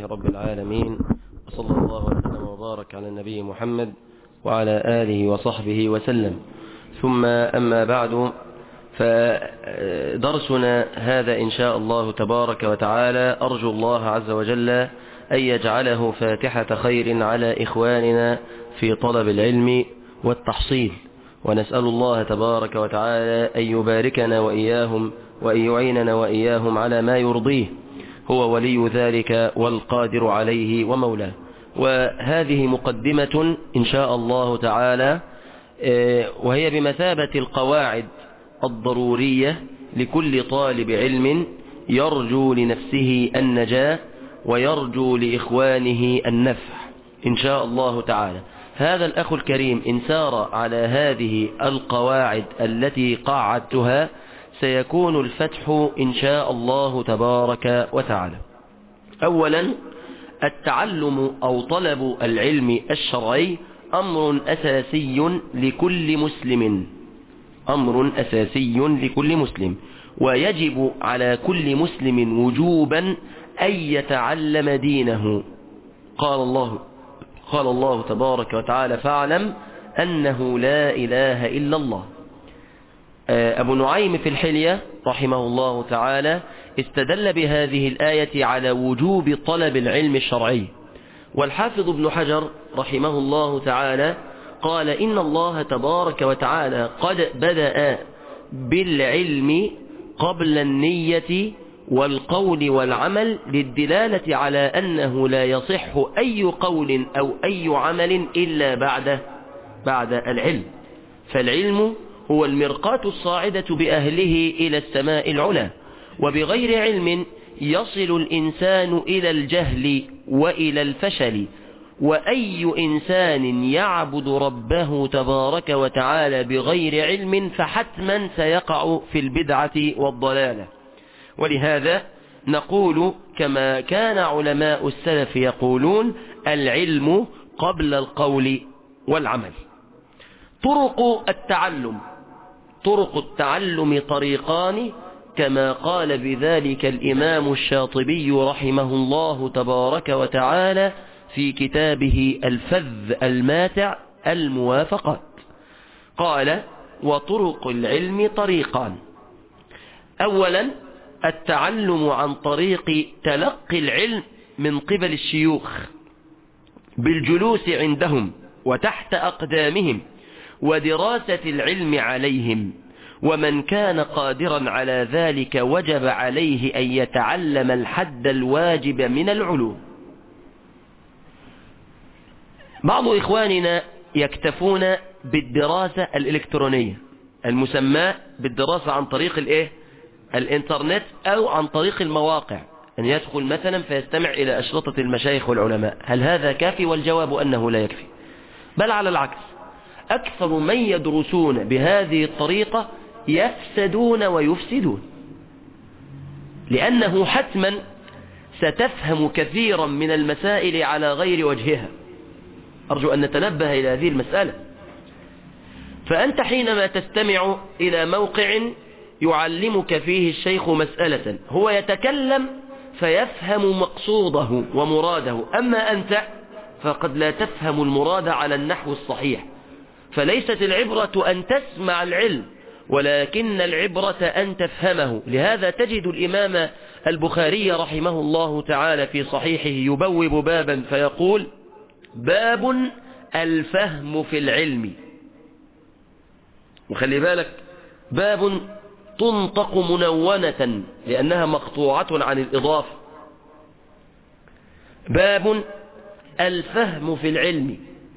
رب العالمين، وصلى الله وسلم وبارك على النبي محمد وعلى آله وصحبه وسلم. ثم أما بعد، فدرسنا هذا إن شاء الله تبارك وتعالى أرجو الله عز وجل أن يجعله فاتحة خير على إخواننا في طلب العلم والتحصيل، ونسأل الله تبارك وتعالى أن يباركنا وإياهم وأن يعيننا وإياهم على ما يرضيه، هو ولي ذلك والقادر عليه ومولاه. وهذه مقدمة إن شاء الله تعالى، وهي بمثابة القواعد الضرورية لكل طالب علم يرجو لنفسه النجاة ويرجو لإخوانه النفع إن شاء الله تعالى. هذا الأخ الكريم إن سار على هذه القواعد التي قاعدتها سيكون الفتح إن شاء الله تبارك وتعالى. أولا، التعلم أو طلب العلم الشرعي أمر أساسي لكل مسلم، أمر أساسي لكل مسلم، ويجب على كل مسلم وجوبا أن يتعلم دينه. قال الله تبارك وتعالى: فاعلم أنه لا إله إلا الله. أبو نعيم في الحلية رحمه الله تعالى استدل بهذه الآية على وجوب طلب العلم الشرعي. والحافظ ابن حجر رحمه الله تعالى قال: إن الله تبارك وتعالى قد بدأ بالعلم قبل النية والقول والعمل، للدلالة على أنه لا يصح أي قول أو أي عمل إلا بعد العلم. فالعلم هو المرقاة الصاعدة بأهله إلى السماء العلى، وبغير علم يصل الإنسان إلى الجهل وإلى الفشل. وأي إنسان يعبد ربه تبارك وتعالى بغير علم فحتما سيقع في البدعة والضلالة. ولهذا نقول كما كان علماء السلف يقولون: العلم قبل القول والعمل. طرق التعلم طريقان، كما قال بذلك الإمام الشاطبي رحمه الله تبارك وتعالى في كتابه الفذ الماتع الموافقات. قال: وطرق العلم طريقان. أولا، التعلم عن طريق تلقي العلم من قبل الشيوخ بالجلوس عندهم وتحت أقدامهم ودراسة العلم عليهم، ومن كان قادرا على ذلك وجب عليه أن يتعلم الحد الواجب من العلوم. بعض إخواننا يكتفون بالدراسة الإلكترونية المسمى بالدراسة عن طريق الإنترنت أو عن طريق المواقع، أن يدخل مثلا فيستمع إلى أشرطة المشايخ والعلماء. هل هذا كافي؟ والجواب أنه لا يكفي، بل على العكس، أكثر من يدرسون بهذه الطريقة يفسدون ويفسدون، لأنه حتما ستفهم كثيرا من المسائل على غير وجهها. أرجو أن نتنبه إلى هذه المسألة. فأنت حينما تستمع إلى موقع يعلمك فيه الشيخ مسألة، هو يتكلم فيفهم مقصوده ومراده، أما أنت فقد لا تفهم المراد على النحو الصحيح. فليست العبرة أن تسمع العلم، ولكن العبرة أن تفهمه. لهذا تجد الإمام البخاري رحمه الله تعالى في صحيحه يبوب بابا فيقول: باب الفهم في العلم. وخلي بالك، باب تنطق منونة لأنها مقطوعة عن الإضافة. باب الفهم في العلم.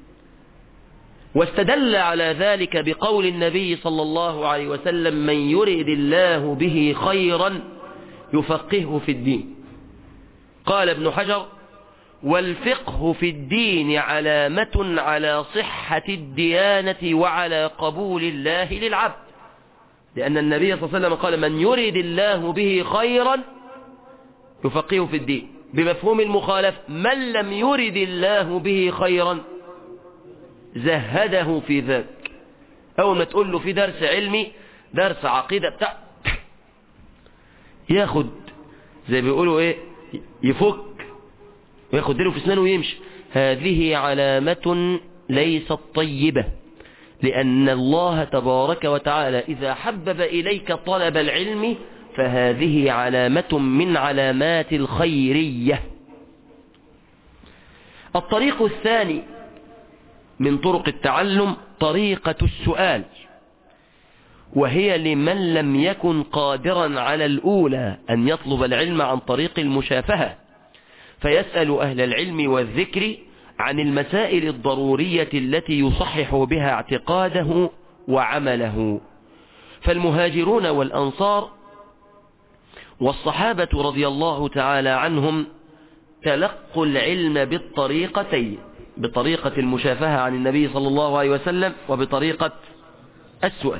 واستدل على ذلك بقول النبي صلى الله عليه وسلم: من يرد الله به خيرا يفقهه في الدين. قال ابن حجر: والفقه في الدين علامة على صحة الديانة وعلى قبول الله للعبد، لأن النبي صلى الله عليه وسلم قال: من يرد الله به خيرا يفقهه في الدين. بمفهوم المخالف: من لم يرد الله به خيرا زهده في ذاك. أول ما تقول له في درس علمي، درس عقيدة بتاع، ياخد زي بيقولوا يفك وياخد ديله في اسنانه ويمشي. هذه علامة ليست طيبة، لأن الله تبارك وتعالى إذا حبب إليك طلب العلم فهذه علامة من علامات الخيرية. الطريق الثاني من طرق التعلم طريقة السؤال، وهي لمن لم يكن قادرا على الأولى أن يطلب العلم عن طريق المشافهة، فيسأل أهل العلم والذكر عن المسائل الضرورية التي يصحح بها اعتقاده وعمله. فالمهاجرون والأنصار والصحابة رضي الله تعالى عنهم تلقوا العلم بالطريقتين، بطريقة المشافهة عن النبي صلى الله عليه وسلم وبطريقة السؤال.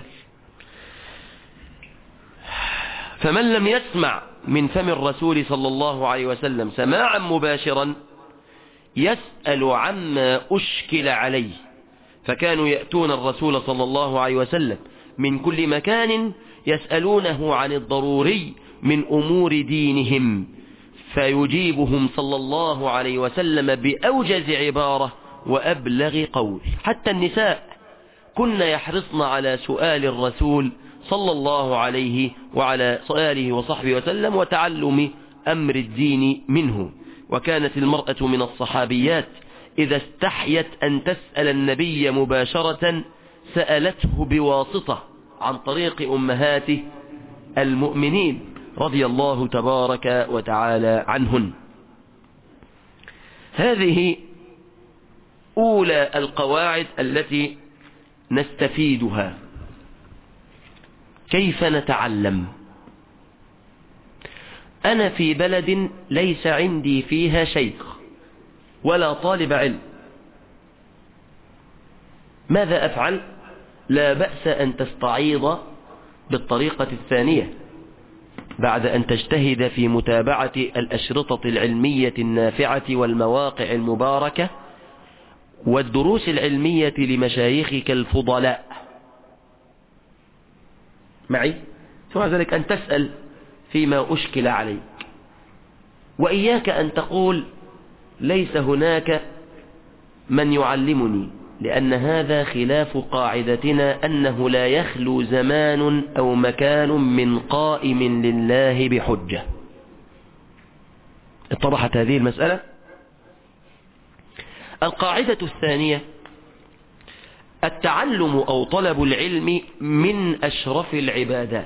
فمن لم يسمع من فم الرسول صلى الله عليه وسلم سماعا مباشرا يسأل عما أشكل عليه، فكانوا يأتون الرسول صلى الله عليه وسلم من كل مكان يسألونه عن الضروري من أمور دينهم، فيجيبهم صلى الله عليه وسلم بأوجز عبارة وأبلغ قول. حتى النساء كن يحرصن على سؤال الرسول صلى الله عليه وعلى آله وصحبه وسلم وتعلم أمر الدين منه. وكانت المرأة من الصحابيات إذا استحيت أن تسأل النبي مباشرة سألته بواسطة عن طريق أمهات المؤمنين رضي الله تبارك وتعالى عنهن. هذه أولى القواعد التي نستفيدها. كيف نتعلم؟ أنا في بلد ليس عندي فيها شيخ ولا طالب علم، ماذا أفعل؟ لا بأس أن تستعيض بالطريقة الثانية بعد أن تجتهد في متابعة الأشرطة العلمية النافعة والمواقع المباركة والدروس العلمية لمشايخك الفضلاء معي، ثم ذلك أن تسأل فيما أشكل عليك. وإياك أن تقول ليس هناك من يعلمني، لأن هذا خلاف قاعدتنا أنه لا يخلو زمان أو مكان من قائم لله بحجة. اتضحت هذه المسألة؟ القاعدة الثانية: التعلم أو طلب العلم من أشرف العبادات.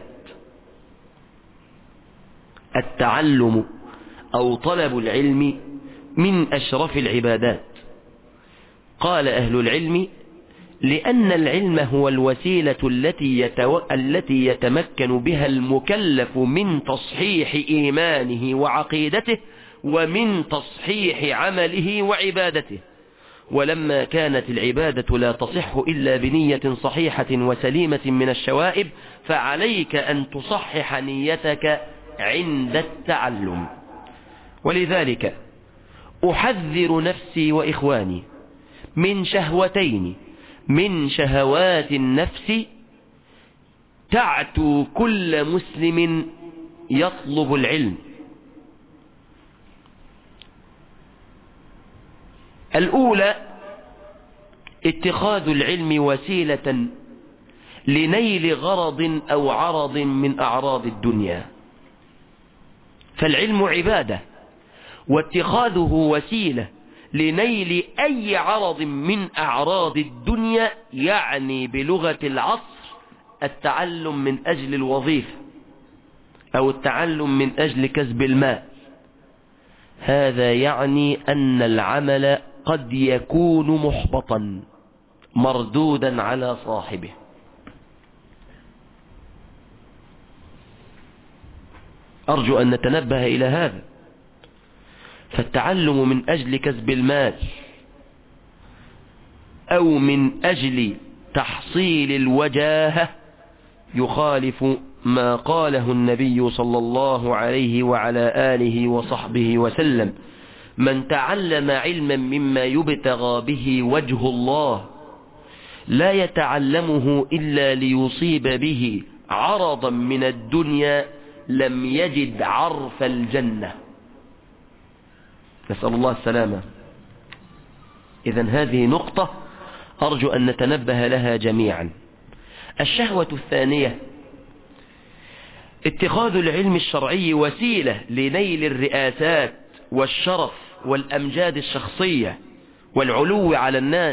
التعلم أو طلب العلم من أشرف العبادات. قال أهل العلم: لأن العلم هو الوسيلة التي يتمكن بها المكلف من تصحيح إيمانه وعقيدته ومن تصحيح عمله وعبادته. ولما كانت العبادة لا تصح إلا بنية صحيحة وسليمة من الشوائب، فعليك أن تصحح نيتك عند التعلم. ولذلك أحذر نفسي وإخواني من شهوتين من شهوات النفس تعتو كل مسلم يطلب العلم. الأولى: اتخاذ العلم وسيلة لنيل غرض أو عرض من أعراض الدنيا. فالعلم عبادة، واتخاذه وسيلة لنيل أي عرض من أعراض الدنيا يعني بلغة العصر التعلم من أجل الوظيفة أو التعلم من أجل كسب المال. هذا يعني أن العمل قد يكون محبطا مردودا على صاحبه. أرجو أن نتنبه إلى هذا. فالتعلم من أجل كسب المال أو من أجل تحصيل الوجاهة يخالف ما قاله النبي صلى الله عليه وعلى آله وصحبه وسلم: من تعلم علما مما يبتغى به وجه الله لا يتعلمه إلا ليصيب به عرضا من الدنيا لم يجد عرف الجنة. نسأل الله السلامة. إذن هذه نقطة أرجو أن نتنبه لها جميعا. الشهوة الثانية اتخاذ العلم الشرعي وسيلة لنيل الرئاسات والشرف والأمجاد الشخصية والعلو على الناس.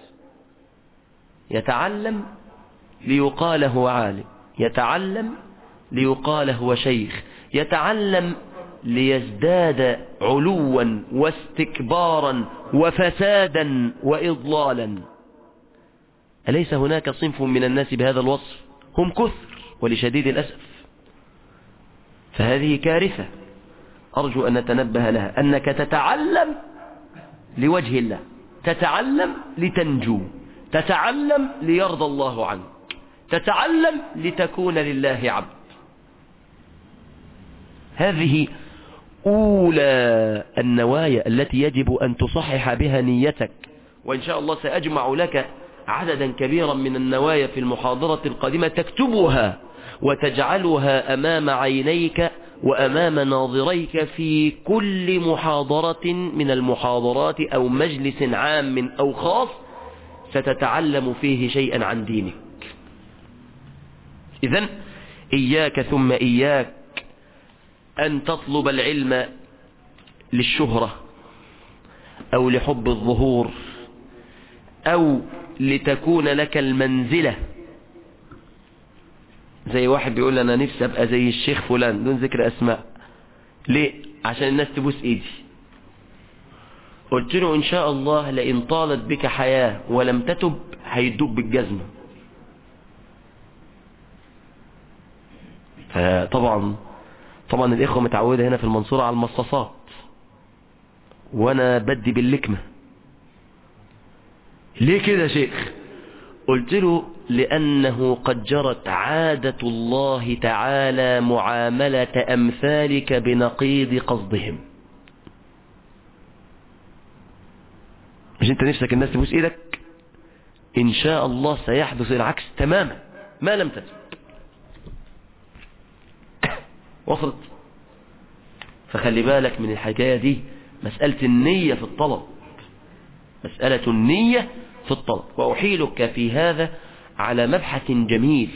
يتعلم ليقال هو عالم، يتعلم ليقال هو شيخ، يتعلم ليزداد علوا واستكبارا وفسادا وإضلالا. أليس هناك صنف من الناس بهذا الوصف؟ هم كثر ولشديد الأسف. فهذه كارثة أرجو أن نتنبه لها، أنك تتعلم لوجه الله، تتعلم لتنجو، تتعلم ليرضى الله عنك، تتعلم لتكون لله عبد. هذه أولى النوايا التي يجب أن تصحح بها نيتك. وإن شاء الله سأجمع لك عددا كبيرا من النوايا في المحاضرة القادمة تكتبها وتجعلها أمام عينيك وأمام ناظريك في كل محاضرة من المحاضرات أو مجلس عام أو خاص ستتعلم فيه شيئا عن دينك. إذن إياك ثم إياك أن تطلب العلم للشهرة أو لحب الظهور أو لتكون لك المنزلة. زي واحد بيقول أنا نفسي أبقى زي الشيخ فلان دون ذكر أسماء. ليه؟ عشان الناس تبوس إيدي. قلت له إن شاء الله لئن طالت بك حياة ولم تتب هيدوك بالجزمة. فطبعا الإخوة متعودة هنا في المنصورة على المصاصات وأنا بدي باللكمة. ليه كده يا شيخ؟ قلت له لأنه قد جرت عادة الله تعالى معاملة أمثالك بنقيض قصدهم. مش انت نفسك الناس تبوس ايدك؟ ان شاء الله سيحدث العكس تماما ما لم تتب. وصلت؟ فخلي بالك من الحكاية دي. مسألة النية في الطلب، مسألة النية في الطلب. وأحيلك في هذا على مبحث جميل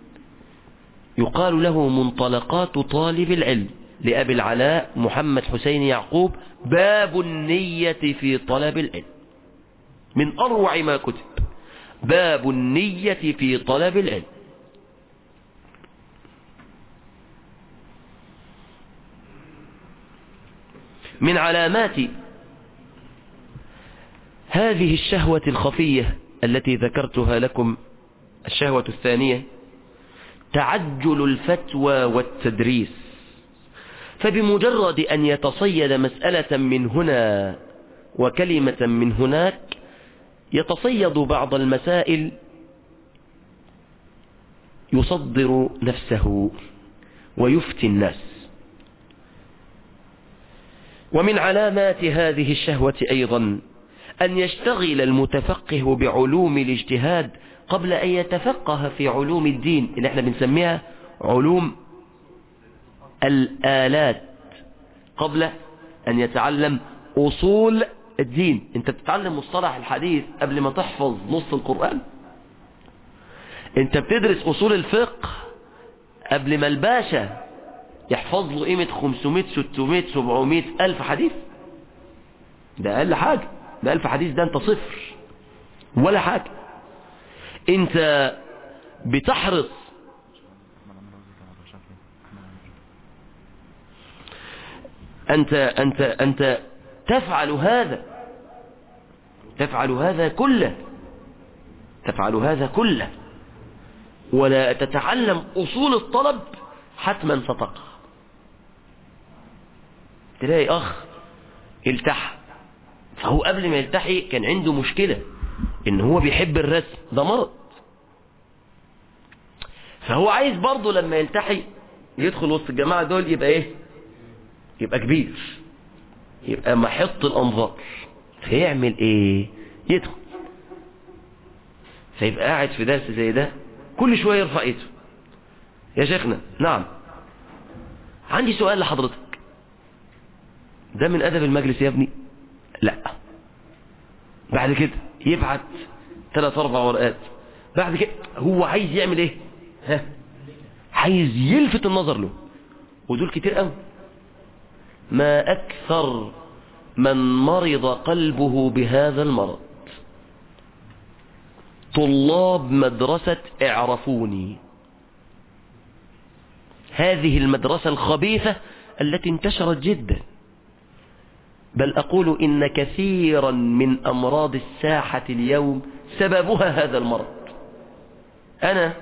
يقال له منطلقات طالب العلم لأبي العلاء محمد حسين يعقوب، باب النية في طلب العلم. من أروع ما كتب باب النية في طلب العلم. من علامات هذه الشهوة الخفية التي ذكرتها لكم، الشهوة الثانية، تعجل الفتوى والتدريس. فبمجرد أن يتصيد مسألة من هنا وكلمة من هناك يتصيد بعض المسائل يصدر نفسه ويفتي الناس. ومن علامات هذه الشهوة أيضا أن يشتغل المتفقه بعلوم الاجتهاد قبل أن يتفقه في علوم الدين اللي احنا بنسميها علوم الآلات، قبل أن يتعلم أصول الدين. انت بتتعلم مصطلح الحديث قبل ما تحفظ نص القرآن. انت بتدرس أصول الفقه قبل ما الباشا يحفظ له قيمة 500 600 700 ألف حديث. ده أقل حاجة، ده 1000 حديث ده انت صفر ولا حاجة. انت بتحرص أنت تفعل هذا كله ولا تتعلم أصول الطلب حتما ستقع. تلاقي أخ التحى، فهو قبل ما يلتحي كان عنده مشكلة إن هو بيحب الرسم، ده مرض. فهو عايز برضه لما يلتحي يدخل وسط الجماعة دول يبقى إيه؟ يبقى كبير، يبقى محط الأنظار. فيعمل إيه؟ يدخل فيبقى قاعد في درس زي ده كل شوية يرفع ايده. يا شيخنا، نعم، عندي سؤال لحضرتك. ده من أدب المجلس يا ابني؟ لا. بعد كده يبعت 3 4 ورقات. بعد كده هو عايز يعمل ايه؟ عايز يلفت النظر له، ودول كتير قوي. ما أكثر من مرض قلبه بهذا المرض. طلاب مدرسة اعرفوني، هذه المدرسة الخبيثة التي انتشرت جدا، بل أقول إن كثيرا من أمراض الساحة اليوم سببها هذا المرض. أنا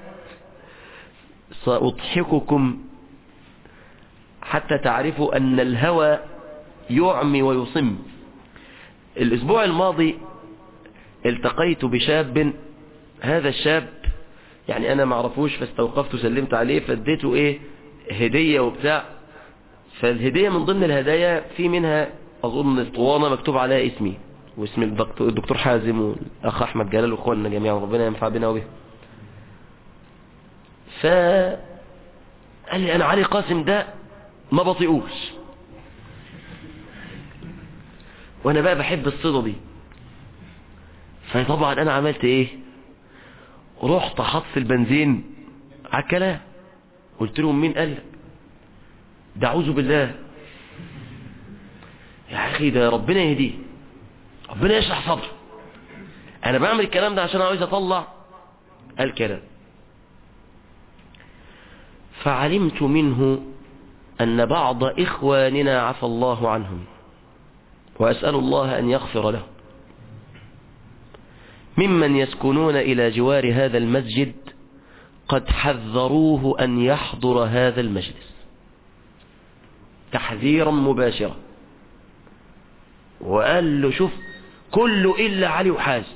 سأضحككم حتى تعرفوا أن الهوى يعمي ويصم. الأسبوع الماضي التقيت بشاب، هذا الشاب يعني أنا معرفوش، فاستوقفت وسلمت عليه، فاديته إيه هدية وبتاع. فالهدية من ضمن الهدايا في منها أظن اسطوانة مكتوب عليها اسمي واسم الدكتور حازم والأخ أحمد جلال وأخواننا جميعا، ربنا ينفع بنا وبه. فقال لي أنا علي قاسم ده ما بطيقوش، وأنا بقى بحب الصيدة دي. فطبعا أنا عملت إيه؟ رحت حط البنزين على الكلام، قلت لهم مين قال لك ده؟ أعوذ بالله يا أخي، ده ربنا يهديه، ربنا يشرح صدره. أنا بعمل الكلام ده عشان عاوز أطلع الكلام. فعلمت منه أن بعض إخواننا عفى الله عنهم، وأسأل الله أن يغفر له، ممن يسكنون إلى جوار هذا المسجد قد حذروه أن يحضر هذا المجلس تحذيرا مباشرا، وقال له شوف كله إلا علي وحازم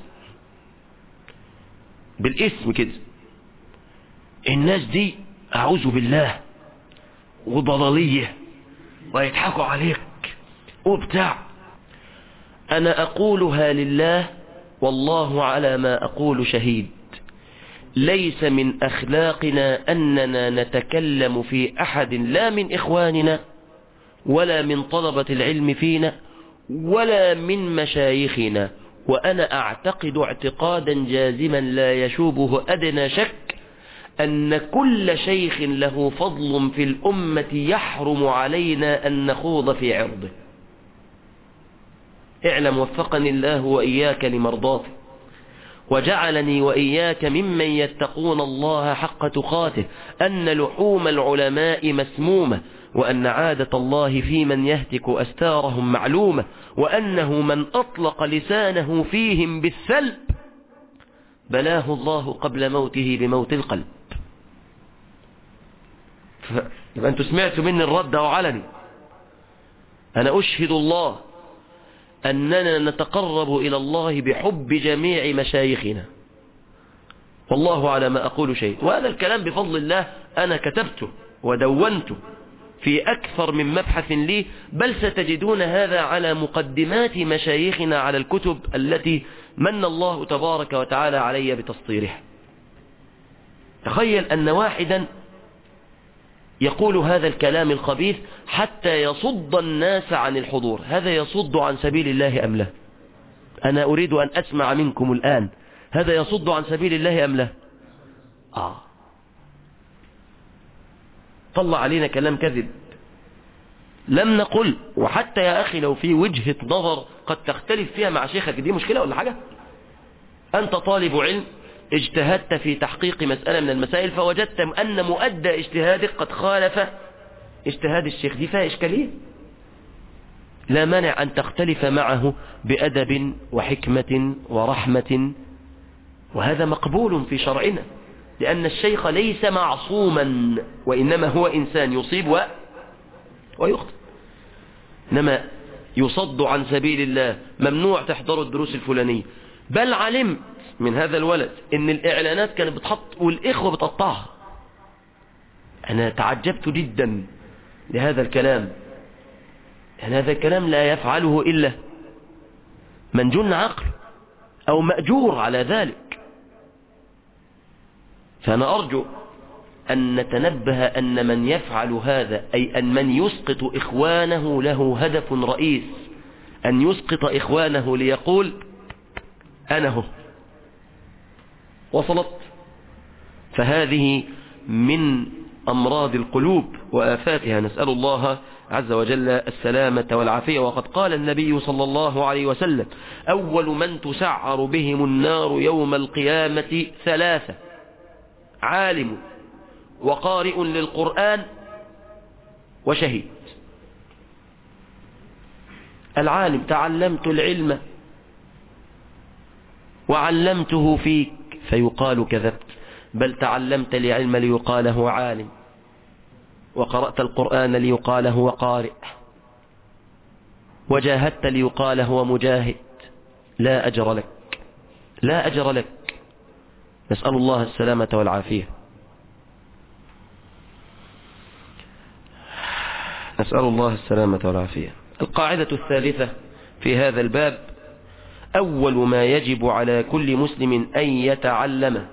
بالاسم كده، الناس دي أعوذ بالله وضلالية ويضحكوا عليك وبتاع. أنا أقولها لله والله على ما أقول شهيد. ليس من أخلاقنا أننا نتكلم في أحد، لا من إخواننا ولا من طلبة العلم فينا ولا من مشايخنا. وأنا أعتقد اعتقادا جازما لا يشوبه أدنى شك أن كل شيخ له فضل في الأمة يحرم علينا أن نخوض في عرضه. اعلم وفقني الله وإياك لمرضاته، وجعلني وإياك ممن يتقون الله حق تقاته، أن لحوم العلماء مسمومة، وأن عادة الله في من يهتك أستارهم معلومة، وأنه من أطلق لسانه فيهم بالسلب بلاه الله قبل موته بموت القلب. يبقى أنتوا سمعتوا مني الرد وعلني. أنا أشهد الله أننا نتقرب إلى الله بحب جميع مشايخنا، والله على ما أقول شيء. وهذا الكلام بفضل الله أنا كتبته ودونته في أكثر من مبحث لي، بل ستجدون هذا على مقدمات مشايخنا على الكتب التي من الله تبارك وتعالى علي بتسطيرها. تخيل أن واحدا يقول هذا الكلام الخبيث حتى يصد الناس عن الحضور. هذا يصد عن سبيل الله أم لا؟ أنا أريد أن أسمع منكم الآن، هذا يصد عن سبيل الله أم لا؟ طلع علينا كلام كذب. لم نقل، وحتى يا أخي لو في وجهة نظر قد تختلف فيها مع شيخك دي مشكلة ولا حاجة؟ أنت طالب علم اجتهدت في تحقيق مسألة من المسائل فوجدت أن مؤدى اجتهادك قد خالف اجتهاد الشيخ، دي فيها إشكالية. لا مانع أن تختلف معه بأدب وحكمة ورحمة، وهذا مقبول في شرعنا، لأن الشيخ ليس معصوما، وإنما هو إنسان يصيب ويخطئ. إنما يصد عن سبيل الله، ممنوع تحضر الدروس الفلانية. بل علمت من هذا الولد ان الاعلانات كانت بتحط والاخوة بتقطعها. انا تعجبت جدا لهذا الكلام، يعني هذا الكلام لا يفعله الا من جن عقل او مأجور على ذلك. فانا ارجو أن نتنبه أن من يفعل هذا، أي أن من يسقط إخوانه له هدف رئيس، أن يسقط إخوانه ليقول أنا هو. وصلت؟ فهذه من أمراض القلوب وآفاتها، نسأل الله عز وجل السلامة والعافية. وقد قال النبي صلى الله عليه وسلم: أول من تسعر بهم النار يوم القيامة ثلاثة: عالم وقارئ للقرآن وشهيد. العالم: تعلمت العلم وعلمته فيك، فيقال كذبت، بل تعلمت العلم ليقال هو عالم، وقرأت القرآن ليقال هو قارئ، وجاهدت ليقال هو مجاهد. لا أجر لك، لا أجر لك. نسأل الله السلامة والعافية. نسأل الله السلامة والعافية. القاعدة الثالثة في هذا الباب: أول ما يجب على كل مسلم أن يتعلمه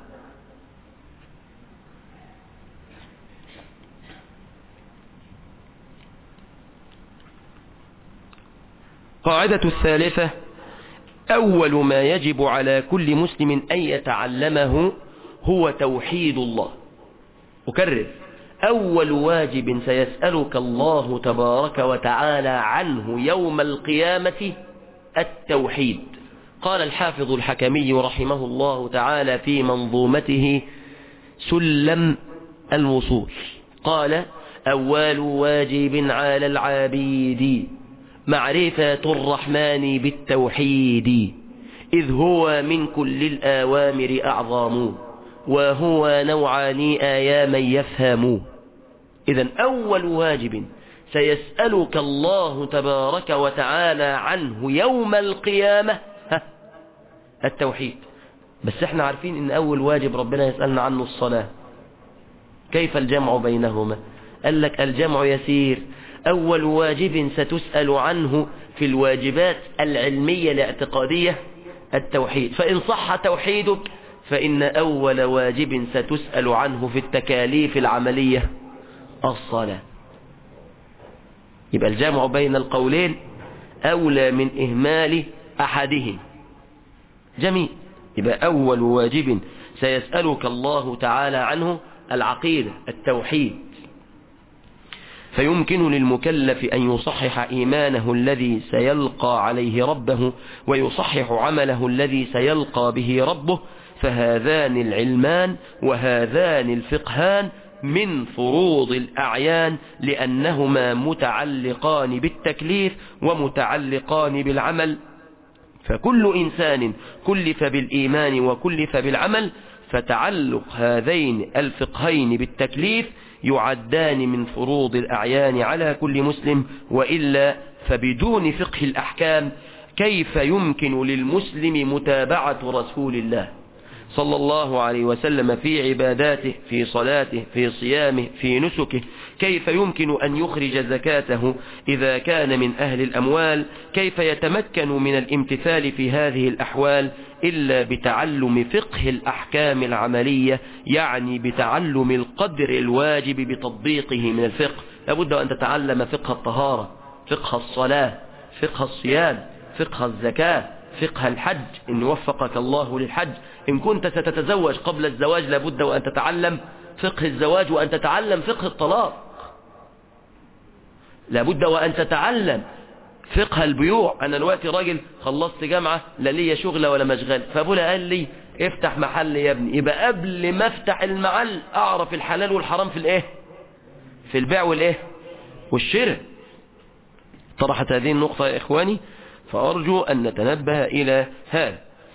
قاعدة الثالثة: أول ما يجب على كل مسلم أن يتعلمه هو توحيد الله. أكرر: أول واجب سيسألك الله تبارك وتعالى عنه يوم القيامة التوحيد. قال الحافظ الحكمي رحمه الله تعالى في منظومته سلم الوصول، قال: أول واجب على العبيد معرفة الرحمن بالتوحيد، إذ هو من كل الآوامر أعظم، وهو نوعان آيا من يفهم. إذن أول واجب سيسألك الله تبارك وتعالى عنه يوم القيامة التوحيد. بس احنا عارفين ان أول واجب ربنا يسألنا عنه الصلاة. كيف الجمع بينهما؟ قال لك الجمع يسير. أول واجب ستسأل عنه في الواجبات العلمية الاعتقادية التوحيد، فإن صح توحيدك فإن أول واجب ستسأل عنه في التكاليف العملية الصلاة. يبقى الجمع بين القولين أولى من إهمال أحدهم. جميل. يبقى أول واجب سيسألك الله تعالى عنه العقيدة التوحيد، فيمكن للمكلف أن يصحح إيمانه الذي سيلقى عليه ربه، ويصحح عمله الذي سيلقى به ربه، فهذان العلمان وهذان الفقهان من فروض الأعيان، لأنهما متعلقان بالتكليف ومتعلقان بالعمل. فكل إنسان كلف بالإيمان وكلف بالعمل، فتعلق هذين الفقهين بالتكليف يعدان من فروض الأعيان على كل مسلم، وإلا فبدون فقه الأحكام كيف يمكن للمسلم متابعة رسول الله صلى الله عليه وسلم في عباداته، في صلاته، في صيامه، في نسكه؟ كيف يمكن أن يخرج زكاته إذا كان من أهل الأموال؟ كيف يتمكن من الامتثال في هذه الأحوال إلا بتعلم فقه الأحكام العملية، يعني بتعلم القدر الواجب بتطبيقه من الفقه. لابد أن تتعلم فقه الطهارة، فقه الصلاة، فقه الصيام، فقه الزكاة، فقه الحج إن وفقك الله للحج. إن كنت ستتزوج قبل الزواج لابد وأن تتعلم فقه الزواج، وأن تتعلم فقه الطلاق. لابد وأن تتعلم فقه البيوع. أنا دلوقتي راجل خلصت جامعة، لا ليا شغلة ولا مشغل، فابولا قال لي افتح محل يا ابني. يبقى قبل ما افتح المحل أعرف الحلال والحرام في الايه، في البيع والايه والشراء. طرحت هذه النقطة يا إخواني، فأرجو أن نتنبه إلى هذا.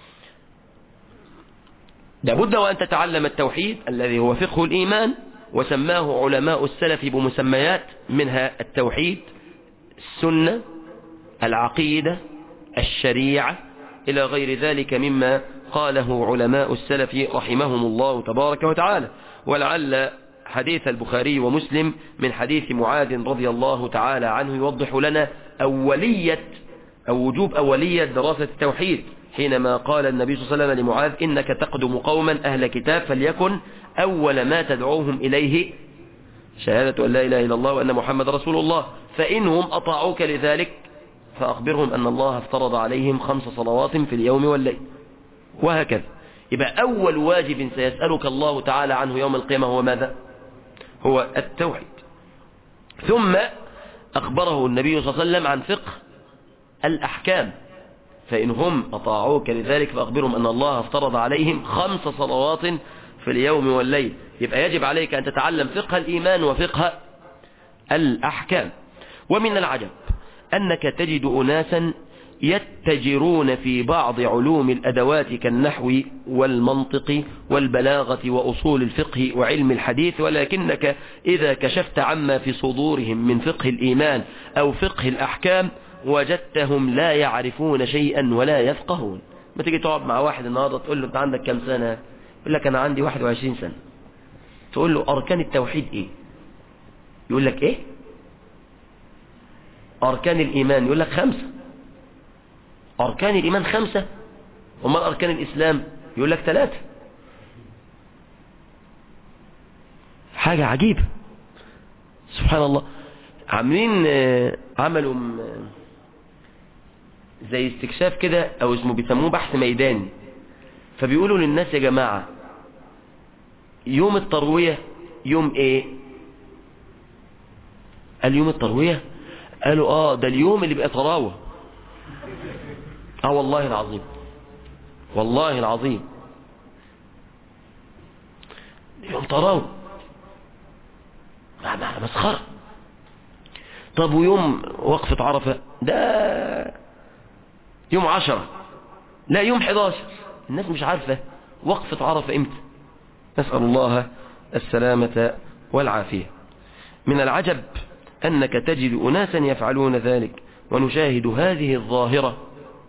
لابد وأن تتعلم التوحيد الذي هو فقه الإيمان، وسماه علماء السلف بمسميات، منها التوحيد، السنة، العقيدة، الشريعة، إلى غير ذلك مما قاله علماء السلف رحمهم الله تبارك وتعالى. ولعل حديث البخاري ومسلم من حديث معاذ رضي الله تعالى عنه يوضح لنا أولية أو وجوب أولية دراسة التوحيد، حينما قال النبي صلى الله عليه وسلم لمعاذ: إنك تقدم قوما أهل كتاب فليكن أول ما تدعوهم إليه شهادة أن لا إله إلا الله وأن محمد رسول الله، فإنهم أطاعوك لذلك فأخبرهم أن الله افترض عليهم 5 صلوات في اليوم والليل، وهكذا. يبقى أول واجب سيسألك الله تعالى عنه يوم القيامة هو ماذا؟ هو التوحيد. ثم أخبره النبي صلى الله عليه وسلم عن فقه الأحكام، فإنهم أطاعوك لذلك فأخبرهم أن الله افترض عليهم 5 صلوات في اليوم والليل. يبقى يجب عليك أن تتعلم فقه الإيمان وفقه الأحكام. ومن العجب أنك تجد أناسا يتجرون في بعض علوم الأدوات كالنحو والمنطق والبلاغة وأصول الفقه وعلم الحديث، ولكنك إذا كشفت عما في صدورهم من فقه الإيمان أو فقه الأحكام وجدتهم لا يعرفون شيئا ولا يفقهون. ما تيجي تقعد مع واحد النهاردة تقول له أنت عندك كم سنة؟ يقول لك أنا عندي 21 سنة. تقول له أركان التوحيد إيه؟ يقول لك إيه؟ أركان الإيمان، يقول لك 5. أركان الإيمان 5، وما أركان الإسلام؟ يقول لك 3. حاجة عجيبة سبحان الله. عملوا زي استكشاف كده، أو اسمه بيسموه بحث ميداني، فبيقولوا للناس يا جماعة يوم التروية يوم إيه؟ قال يوم التروية؟ قالوا ده اليوم اللي بقى تراوة. والله العظيم، والله العظيم يوم تراوة، مسخرة. طب ويوم وقفة عرفة؟ ده يوم 10، لا يوم 11. الناس مش عارفة وقفة عرفة امتى. نسأل الله السلامة والعافية. من العجب أنك تجد أناسا يفعلون ذلك، ونشاهد هذه الظاهرة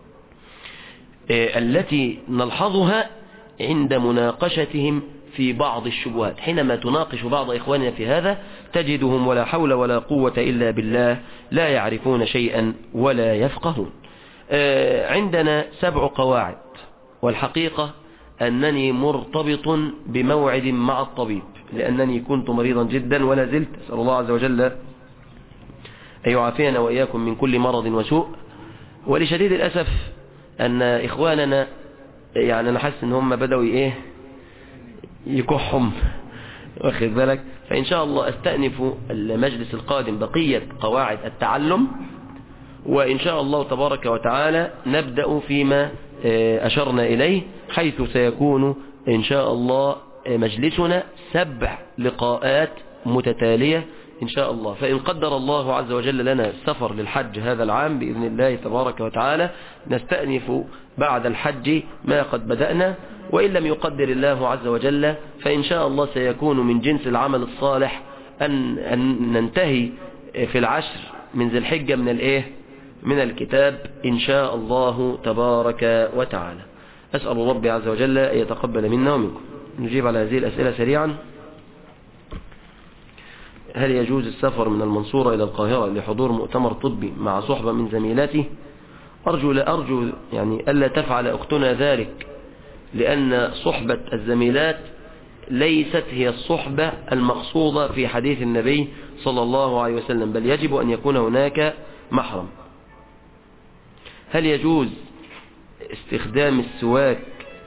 التي نلحظها عند مناقشتهم في بعض الشبهات. حينما تناقش بعض إخواننا في هذا تجدهم ولا حول ولا قوة إلا بالله، لا يعرفون شيئا ولا يفقهون. عندنا 7 قواعد، والحقيقة أنني مرتبط بموعد مع الطبيب، لأنني كنت مريضا جدا ولا زلت. أسأل الله عز وجل أن يعافينا وإياكم من كل مرض وسوء. ولشديد الأسف أن إخواننا يعني أنا حاسس أن هم بدأوا يكحهم، واخد بالك. فإن شاء الله أستأنف المجلس القادم بقية قواعد التعلم، وإن شاء الله تبارك وتعالى نبدأ فيما أشرنا إليه، حيث سيكون إن شاء الله مجلسنا 7 لقاءات متتالية إن شاء الله. فإن قدر الله عز وجل لنا السفر للحج هذا العام بإذن الله تبارك وتعالى نستأنف بعد الحج ما قد بدأنا، وإن لم يقدر الله عز وجل فإن شاء الله سيكون من جنس العمل الصالح أن ننتهي في 10 من ذي الحجة من الكتاب إن شاء الله تبارك وتعالى. أسأل ربي عز وجل أن يتقبل منا ومنكم. نجيب على هذه الأسئلة سريعا. هل يجوز السفر من المنصورة إلى القاهرة لحضور مؤتمر طبي مع صحبة من زميلاته؟ أرجو يعني ألا تفعل أختنا ذلك، لأن صحبة الزميلات ليست هي الصحبة المقصودة في حديث النبي صلى الله عليه وسلم، بل يجب أن يكون هناك محرم. هل يجوز استخدام السواك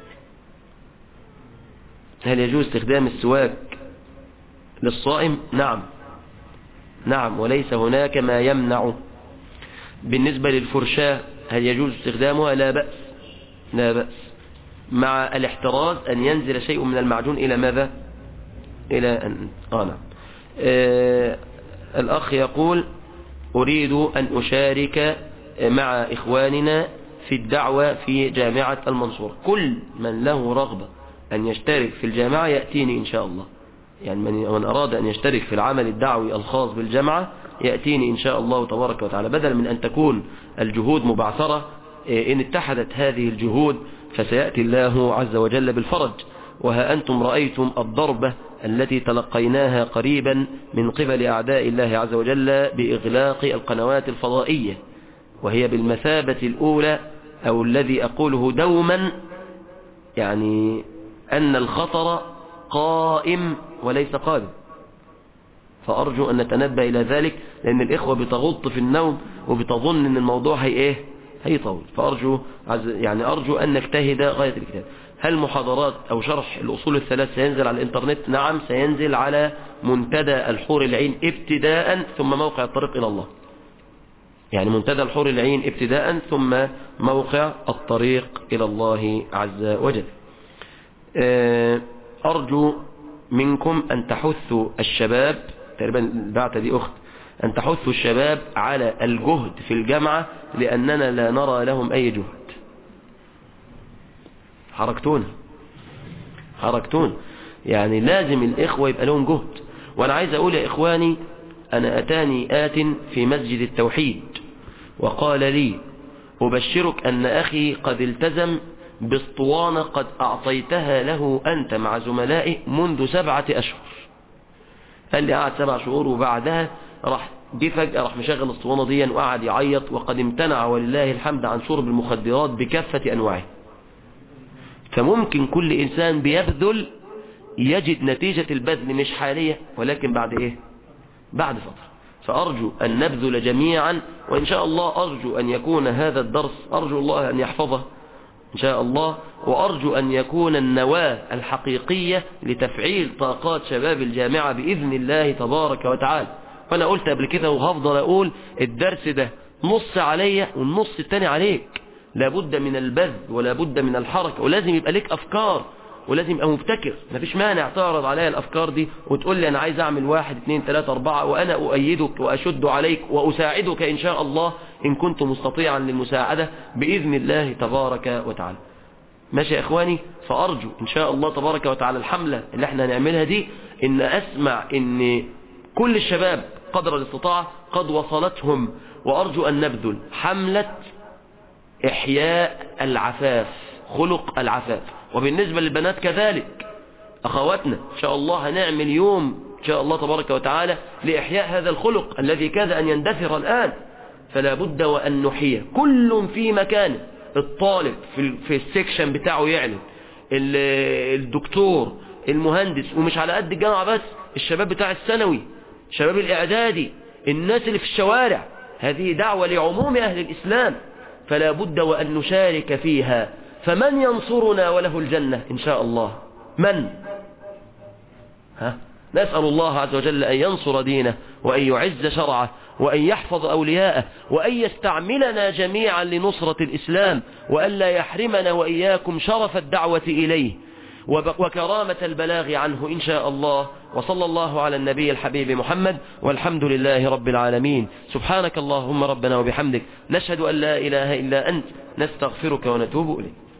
للصائم؟ نعم، وليس هناك ما يمنع. بالنسبة للفرشاة هل يجوز استخدامها؟ لا بأس، مع الاحتراز أن ينزل شيء من المعجون إلى ماذا؟ نعم. الأخ يقول أريد أن أشارك مع إخواننا في الدعوة في جامعة المنصورة. كل من له رغبة أن يشترك في الجامعة يأتيني إن شاء الله. يعني من أراد أن يشترك في العمل الدعوي الخاص بالجامعة يأتيني إن شاء الله تبارك وتعالى، بدل من أن تكون الجهود مبعثرة. إن اتحدت هذه الجهود فسيأتي الله عز وجل بالفرج. وها أنتم رأيتم الضربة التي تلقيناها قريبا من قبل أعداء الله عز وجل بإغلاق القنوات الفضائية، وهي بالمثابة الأولى، أو الذي أقوله دوما، يعني أن الخطر قائم وليس قادم. فأرجو أن نتنبه إلى ذلك، لأن الإخوة بتغط في النوم وبتظن أن الموضوع هيطول. فأرجو أرجو أن نجتهد غاية الاجتهاد. هل محاضرات أو شرح الأصول الثلاث سينزل على الإنترنت؟ نعم، سينزل على منتدى الحور العين ابتداء ثم موقع الطريق إلى الله. يعني منتدى الحور العين ابتداء ثم موقع الطريق إلى الله عز وجل. أرجو منكم أن تحثوا الشباب، تقريبا بعد دي أخت، أن تحثوا الشباب على الجهد في الجامعة، لأننا لا نرى لهم أي جهد. حركتون يعني لازم الإخوة يبقى لهم جهد. وأنا عايز أقول يا إخواني، أنا أتاني آت في مسجد التوحيد وقال لي: أبشرك أن أخي قد التزم باسطوانة قد أعطيتها له أنت مع زملائه منذ 7 أشهر. قال لي قعد 7 شهور، وبعدها جه فجأة راح مشغل الاسطوانة دي وقعد يعيط، وقد امتنع ولله الحمد عن شرب المخدرات بكافة أنواعها. فممكن كل إنسان بيبذل يجد نتيجة البذل مش حالية، ولكن بعد فترة. فأرجو أن نبذل جميعا، وإن شاء الله أرجو أن يكون هذا الدرس، أرجو الله أن يحفظه إن شاء الله، وأرجو أن يكون النواة الحقيقية لتفعيل طاقات شباب الجامعة بإذن الله تبارك وتعالى. فأنا قلت قبل كده وهفضل أقول: الدرس ده نص عليا والنص التاني عليك. لابد من البذل ولابد من الحركة، ولازم يبقى لك أفكار، ولازم يبقى مبتكر. مفيش مانع تعرض عليا الأفكار دي وتقول لي أنا عايز أعمل 1 2 3 4، وأنا أؤيدك وأشد عليك وأساعدك إن شاء الله إن كنت مستطيعا للمساعدة بإذن الله تبارك وتعالى. ماشي يا إخواني؟ فأرجو إن شاء الله تبارك وتعالى الحملة اللي احنا هنعملها دي، إن أسمع إن كل الشباب قدر الاستطاعة قد وصلتهم، وأرجو أن نبذل حملة إحياء العفاف، خلق العفاف. وبالنسبة للبنات كذلك، أخواتنا إن شاء الله هنعمل يوم إن شاء الله تبارك وتعالى لإحياء هذا الخلق الذي كاد أن يندثر الآن. فلا بد وأن نحييه كل في مكانه. الطالب في السكشن بتاعه يعلن، الدكتور، المهندس، ومش على قد الجامعة بس، الشباب بتاع الثانوي، شباب الإعدادي، الناس اللي في الشوارع. هذه دعوة لعموم أهل الإسلام، فلا بد وأن نشارك فيها. فمن ينصرنا وله الجنة إن شاء الله؟ من؟ نسأل الله عز وجل أن ينصر دينه، وأن يعز شرعه، وأن يحفظ أولياءه، وأن يستعملنا جميعا لنصرة الإسلام، وأن لا يحرمنا وإياكم شرف الدعوة إليه وكرامة البلاغ عنه إن شاء الله. وصلى الله على النبي الحبيب محمد، والحمد لله رب العالمين. سبحانك اللهم ربنا وبحمدك، نشهد أن لا إله إلا أنت، نستغفرك ونتوب إليك.